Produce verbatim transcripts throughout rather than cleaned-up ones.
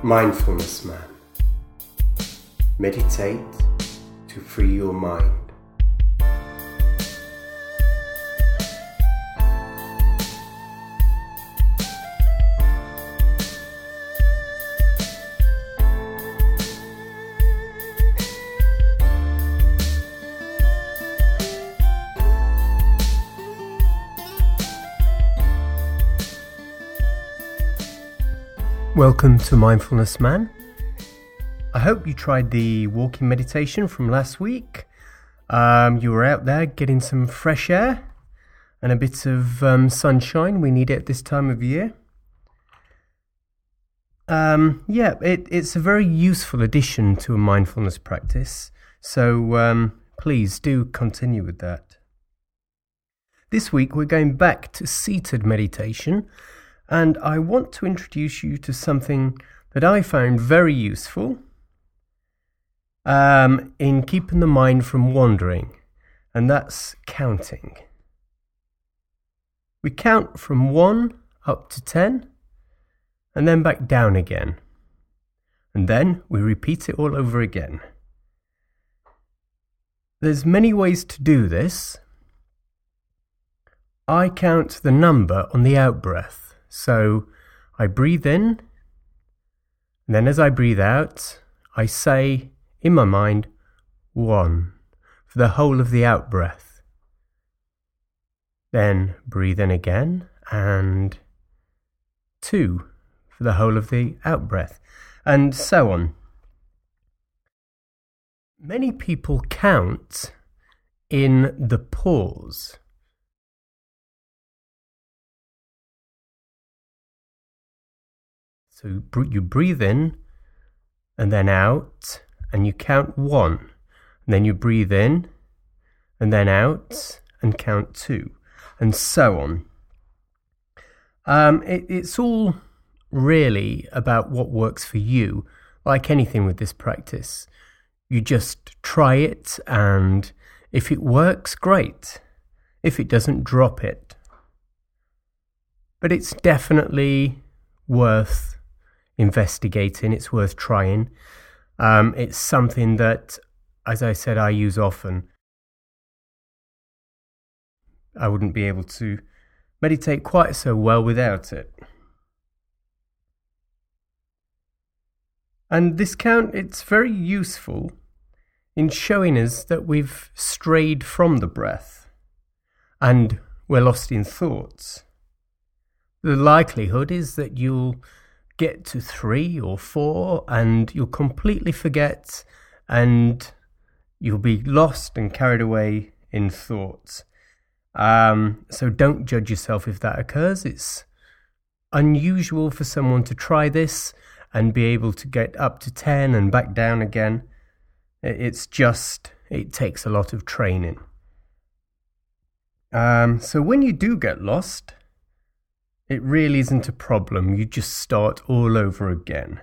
Mindfulness Man. Meditate to free your mind. Welcome to Mindfulness Man. I hope you tried the walking meditation from last week. Um, you were out there getting some fresh air and a bit of um, sunshine. We need it at this time of year. Um, yeah, it, it's a very useful addition to a mindfulness practice. So um, please do continue with that. This week we're going back to seated meditation. And I want to introduce you to something that I found very useful um, in keeping the mind from wandering, and that's counting. We count from one up to ten, and then back down again. And then we repeat it all over again. There's many ways to do this. I count the number on the out-breath. So I breathe in, and then as I breathe out, I say in my mind, one, for the whole of the out-breath. Then breathe in again, and two, for the whole of the out-breath, and so on. Many people count in the pause. So you breathe in and then out, and you count one. And then you breathe in and then out and count two, and so on. Um, it, it's all really about what works for you. Like anything with this practice, you just try it, and if it works, great. If it doesn't, drop it. But it's definitely worth investigating. It's worth trying. Um, it's something that, as I said, I use often. I wouldn't be able to meditate quite so well without it. And this count, it's very useful in showing us that we've strayed from the breath and we're lost in thoughts. The likelihood is that you'll get to three or four and you'll completely forget and you'll be lost and carried away in thoughts. Um, so don't judge yourself if that occurs. It's unusual for someone to try this and be able to get up to ten and back down again. It's just, it takes a lot of training. Um, so when you do get lost, it really isn't a problem. You just start all over again.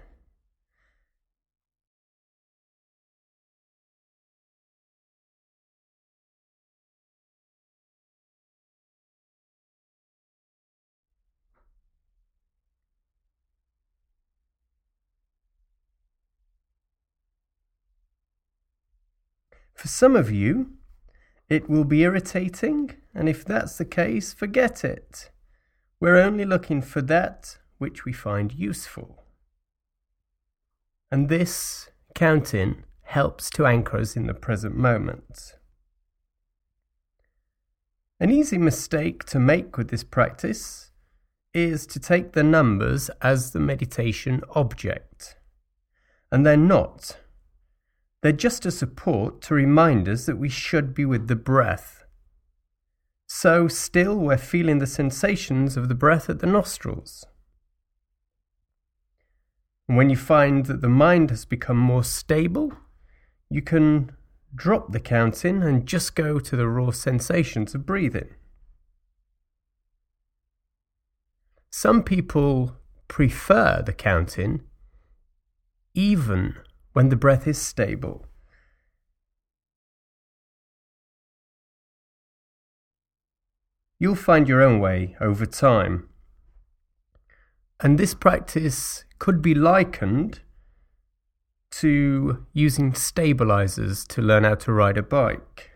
For some of you, it will be irritating, and if that's the case, forget it. We're only looking for that which we find useful. And this counting helps to anchor us in the present moment. An easy mistake to make with this practice is to take the numbers as the meditation object. And they're not. They're just a support to remind us that we should be with the breath. So still we're feeling the sensations of the breath at the nostrils. And when you find that the mind has become more stable, you can drop the counting and just go to the raw sensations of breathing. Some people prefer the counting even when the breath is stable. You'll find your own way over time. And this practice could be likened to using stabilizers to learn how to ride a bike.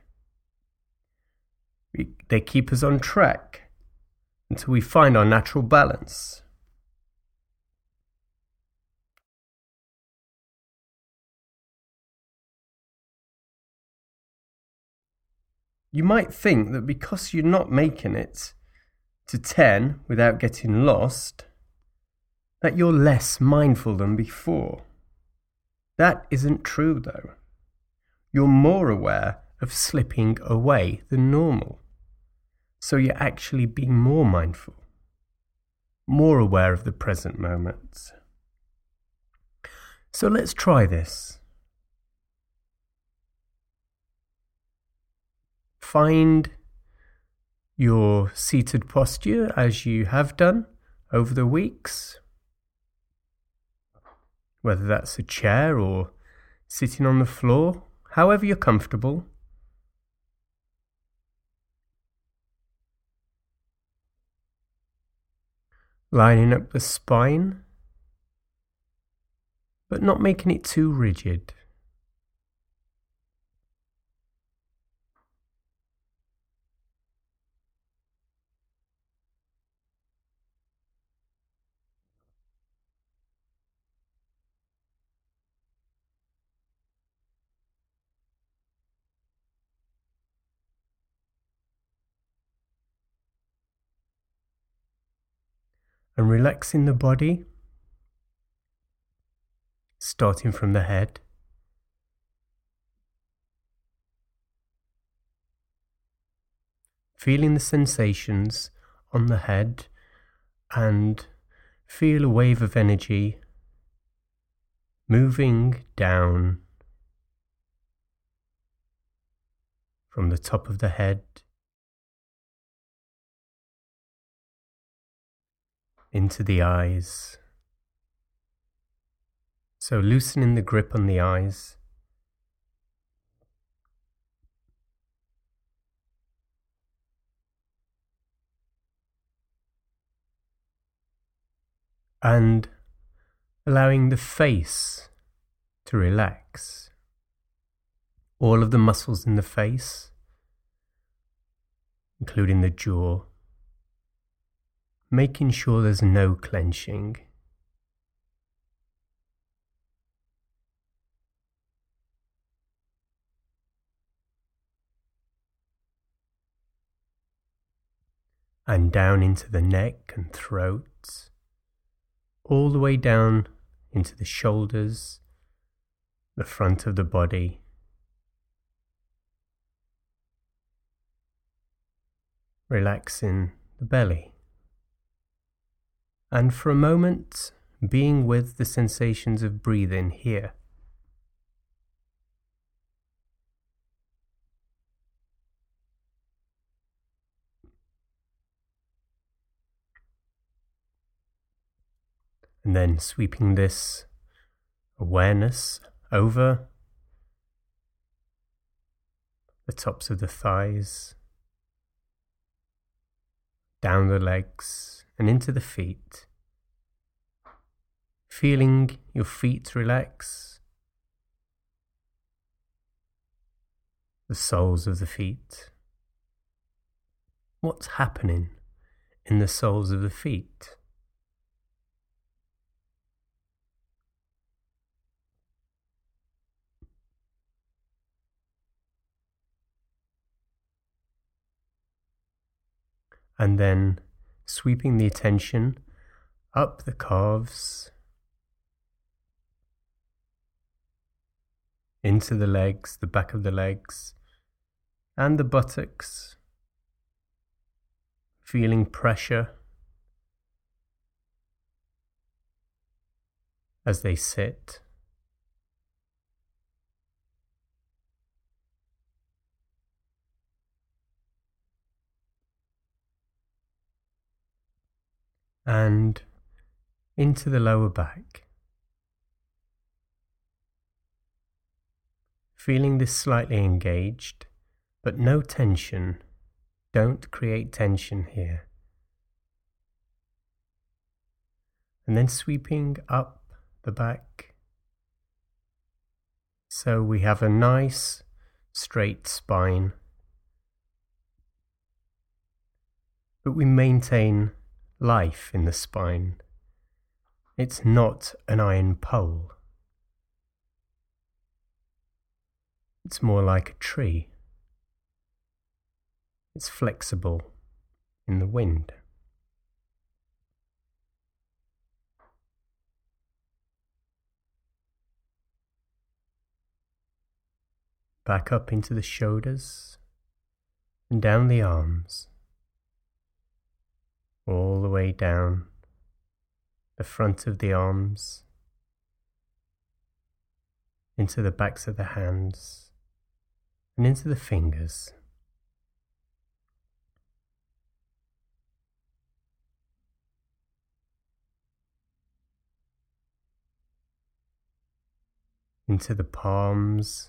We, they keep us on track until we find our natural balance. You might think that because you're not making it to ten without getting lost, that you're less mindful than before. That isn't true though. You're more aware of slipping away than normal. So you're actually being more mindful, more aware of the present moment. So let's try this. Find your seated posture as you have done over the weeks, whether that's a chair or sitting on the floor, however you're comfortable. Lining up the spine, but not making it too rigid. And relaxing the body, starting from the head. Feeling the sensations on the head and feel a wave of energy moving down from the top of the head into the eyes. So loosening the grip on the eyes. And allowing the face to relax. All of the muscles in the face, including the jaw. Making sure there's no clenching. And down into the neck and throat, all the way down into the shoulders, the front of the body. Relaxing the belly. And for a moment, being with the sensations of breathing here. And then sweeping this awareness over the tops of the thighs, down the legs and into the feet. Feeling your feet relax, the soles of the feet. What's happening in the soles of the feet? And then sweeping the attention up the calves, into the legs, the back of the legs, and the buttocks, feeling pressure as they sit. And into the lower back. Feeling this slightly engaged, but no tension. Don't create tension here. and then sweeping up the back. So we have a nice straight spine, but we maintain life in the spine. It's not an iron pole. It's more like a tree. It's flexible in the wind. Back up into the shoulders and down the arms, all the way down the front of the arms, into the backs of the hands, and into the fingers. Into the palms,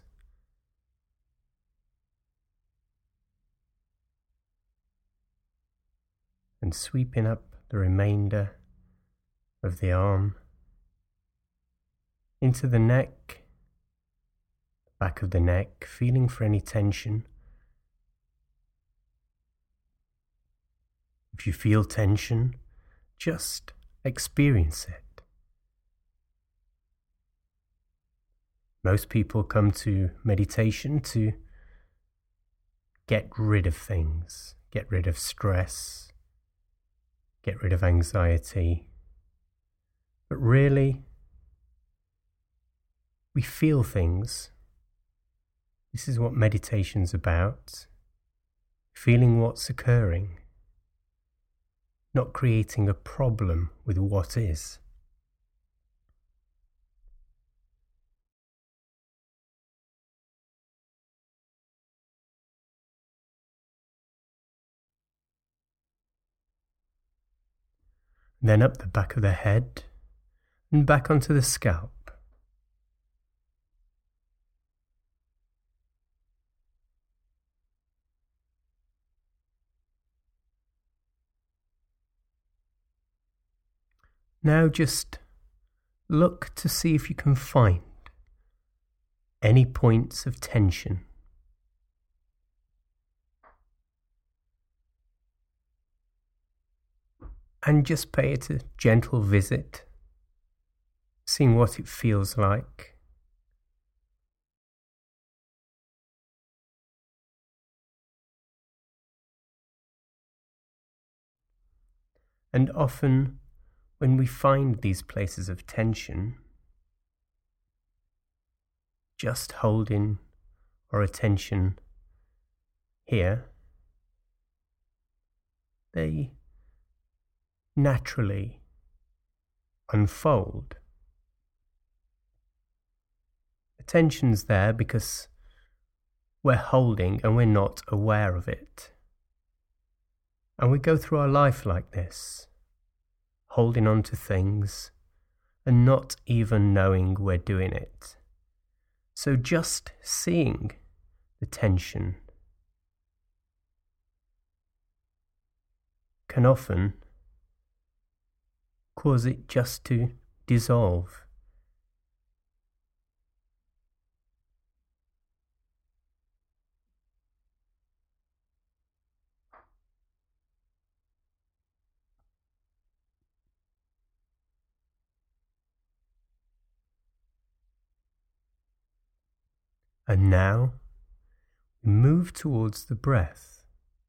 and sweeping up the remainder of the arm, into the neck, back of the neck, feeling for any tension. If you feel tension, just experience it. Most people come to meditation to get rid of things, get rid of stress, get rid of anxiety. But really, we feel things. This is what meditation's about. Feeling what's occurring, not creating a problem with what is. Then up the back of the head and back onto the scalp. Now just look to see if you can find any points of tension. And just pay it a gentle visit, seeing what it feels like. And often, when we find these places of tension, just holding our attention here, they naturally unfold. The tension's there because we're holding and we're not aware of it. And we go through our life like this, holding on to things and not even knowing we're doing it. So just seeing the tension can often cause it just to dissolve. And now we move towards the breath,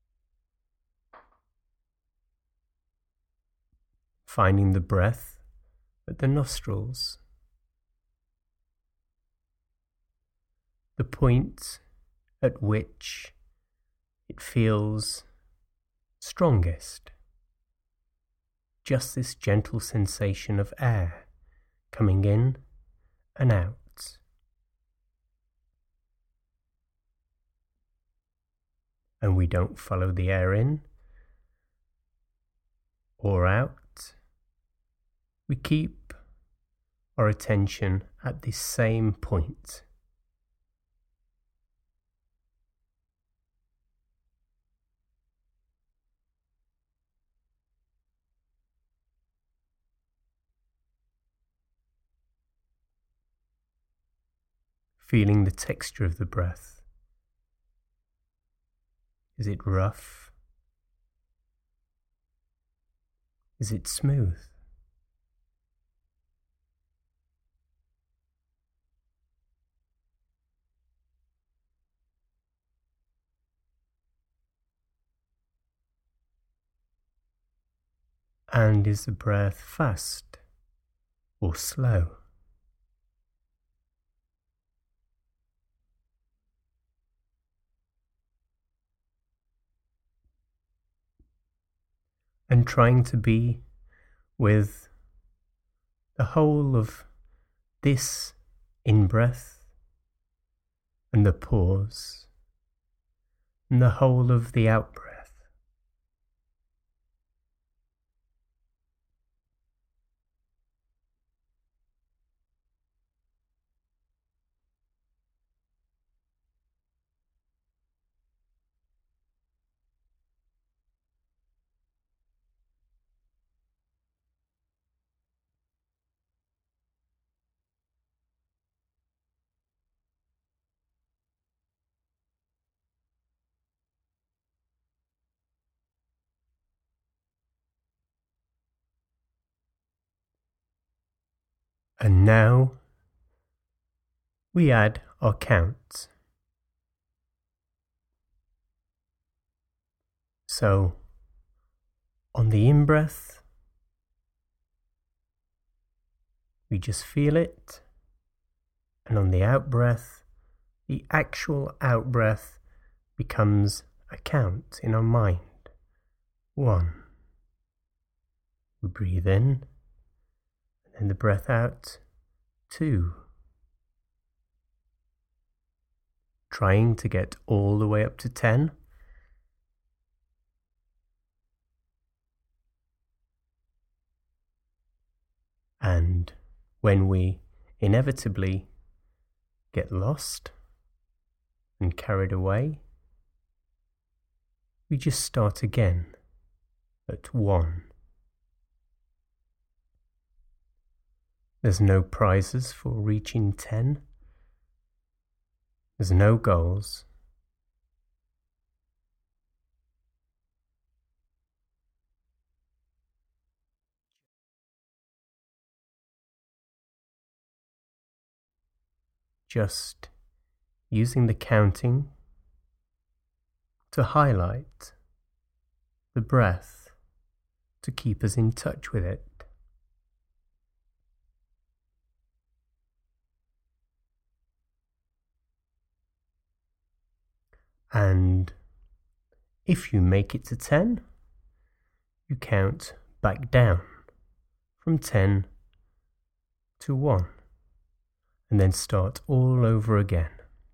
finding the breath at the nostrils, the point at which it feels strongest. Just this gentle sensation of air coming in and out. And we don't follow the air in or out. We keep our attention at this same point. feeling the texture of the breath. Is it rough? Is it smooth? And is the breath fast or slow? And trying to be with the whole of this in-breath and the pause and the whole of the out-breath. And now we add our counts. So on the in-breath, we just feel it, and on the out-breath, the actual out-breath becomes a count in our mind. One. We breathe in, and then the breath out. Two. Trying to get all the way up to ten. And when we inevitably get lost and carried away, we just start again at one. There's no prizes for reaching ten. There's no goals. Just using the counting to highlight the breath, to keep us in touch with it. And if you make it to ten, you count back down from ten to one, and then start all over again.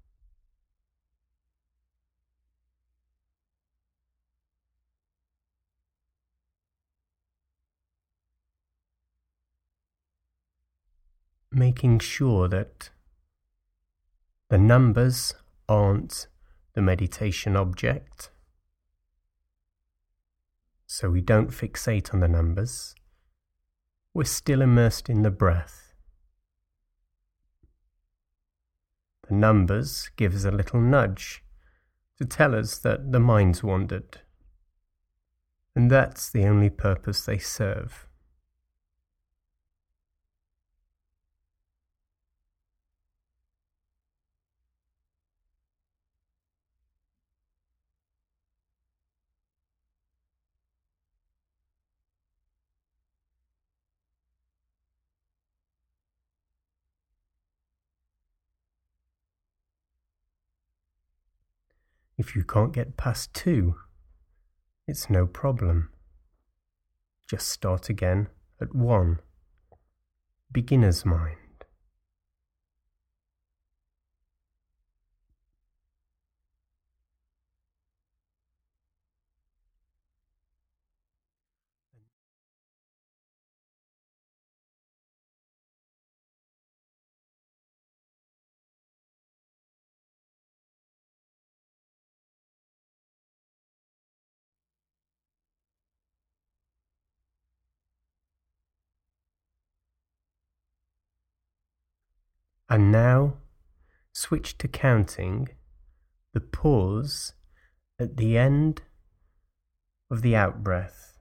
Making sure that the numbers aren't the meditation object, so we don't fixate on the numbers. We're still immersed in the breath. The numbers give us a little nudge to tell us that the mind's wandered, and that's the only purpose they serve. If you can't get past two, it's no problem. Just start again at one. Beginner's mind. And now switch to counting the pause at the end of the out-breath.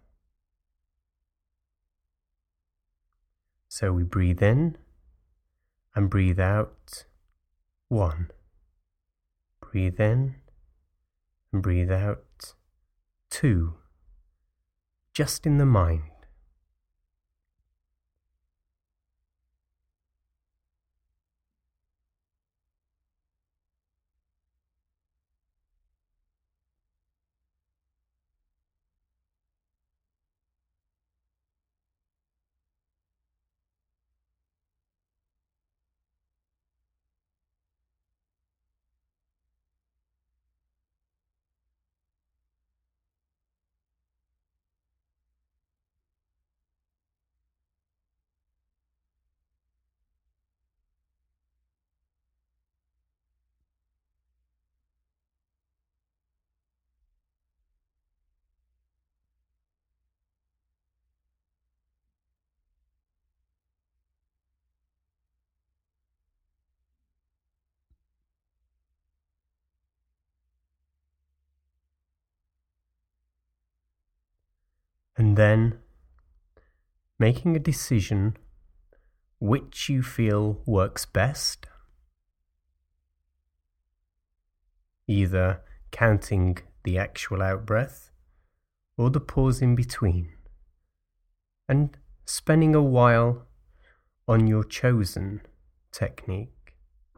So we breathe in and breathe out. One. Breathe in and breathe out. Two. Just in the mind. And then making a decision which you feel works best. Either counting the actual out-breath or the pause in between, and spending a while on your chosen technique.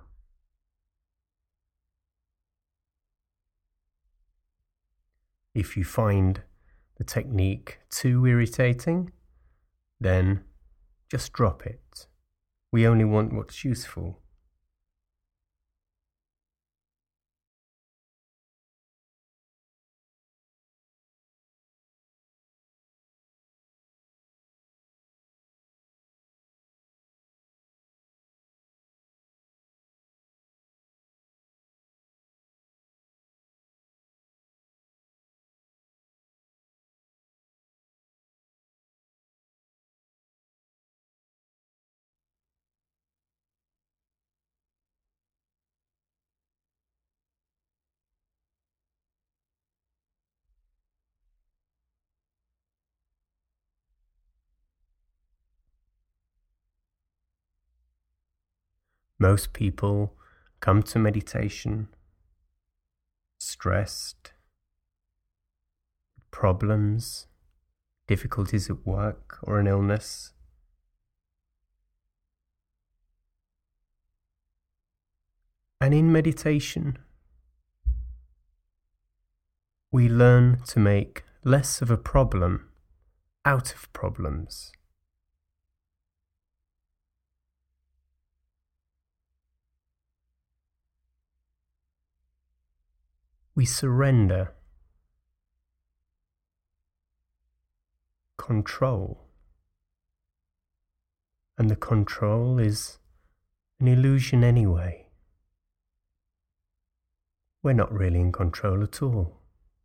If you find the technique too irritating, then just drop it. We only want what's useful. Most people come to meditation stressed, problems, difficulties at work or an illness. And in meditation, we learn to make less of a problem out of problems. We surrender control, and the control is an illusion anyway. We're not really in control at all.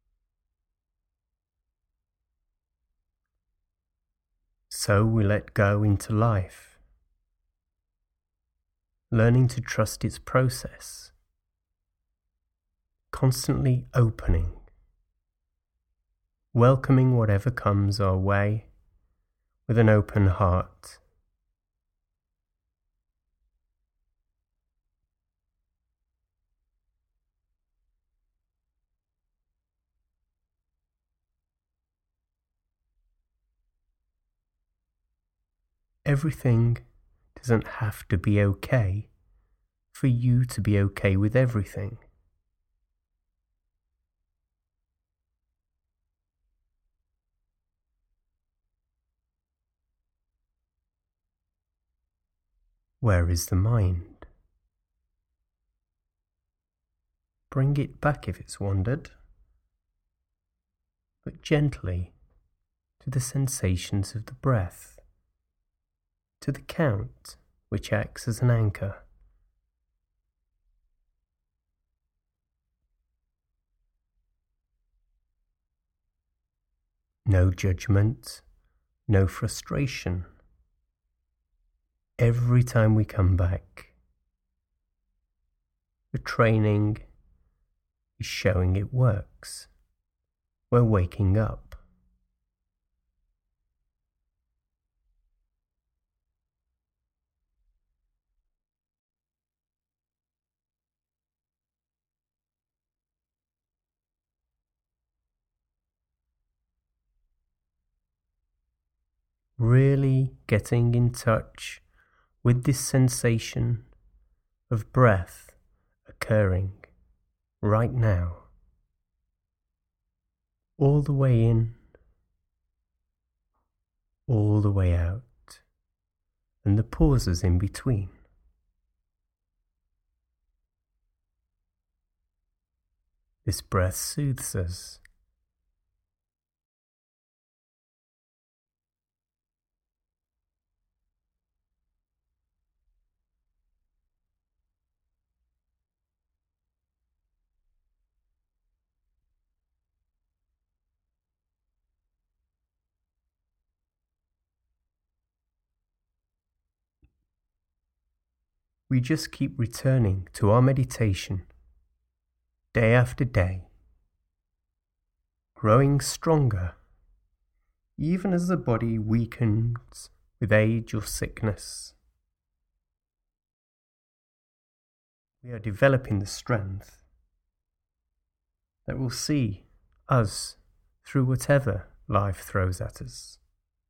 So we let go into life, learning to trust its process, constantly opening, welcoming whatever comes our way with an open heart. Everything doesn't have to be okay for you to be okay with everything. Where is the mind? Bring it back if it's wandered, but gently to the sensations of the breath, to the count which acts as an anchor. No judgment, no frustration. Every time we come back, The training is showing it works. We're waking up. Really getting in touch with this sensation of breath occurring right now, all the way in, all the way out, and the pauses in between. This breath soothes us. We just keep returning to our meditation, day after day, growing stronger, even as the body weakens with age or sickness. We are developing the strength that will see us through whatever life throws at us.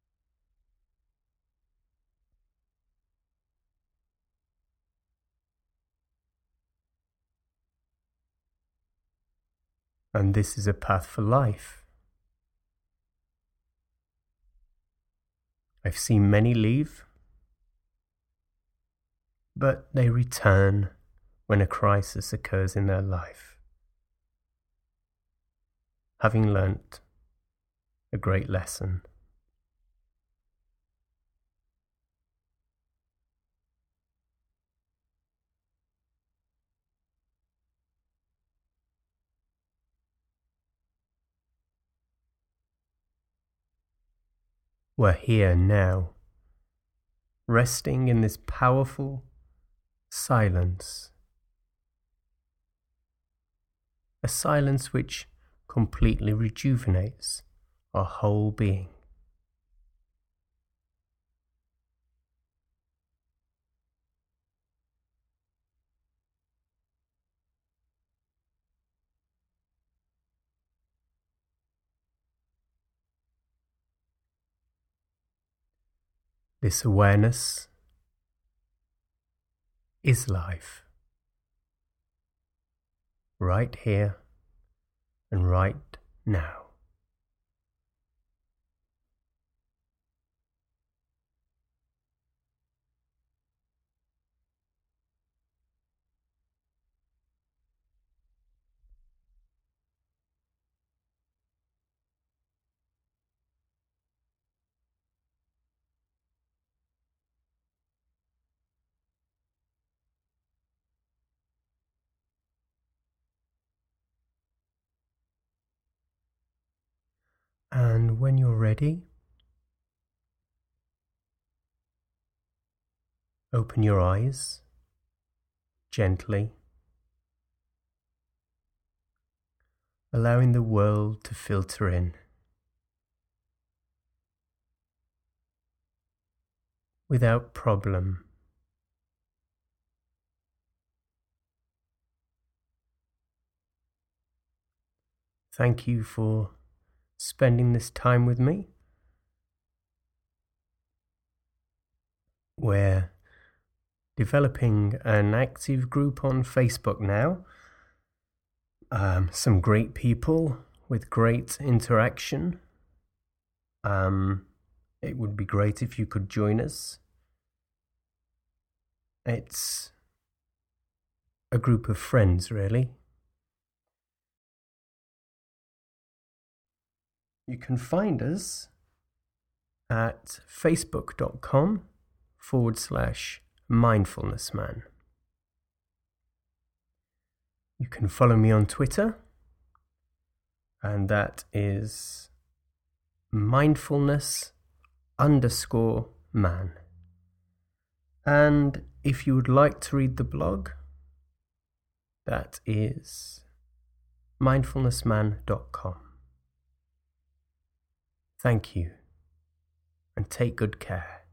And this is a path for life. I've seen many leave, but they return when a crisis occurs in their life, having learnt a great lesson. We're here now, resting in this powerful silence. A silence which completely rejuvenates our whole being. This awareness is life, right here and right now. And when you're ready, open your eyes gently, allowing the world to filter in. Without problem. Thank you for spending this time with me. We're developing an active group on Facebook now. Um, some great people with great interaction. Um, it would be great if you could join us. It's a group of friends, really. You can find us at facebook.com forward slash mindfulnessman. You can follow me on Twitter, and that is mindfulness underscore man. And if you would like to read the blog, That is mindfulness man dot com. Thank you, and take good care.